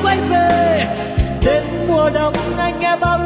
quay về. Đến mùa đông anh nghe bao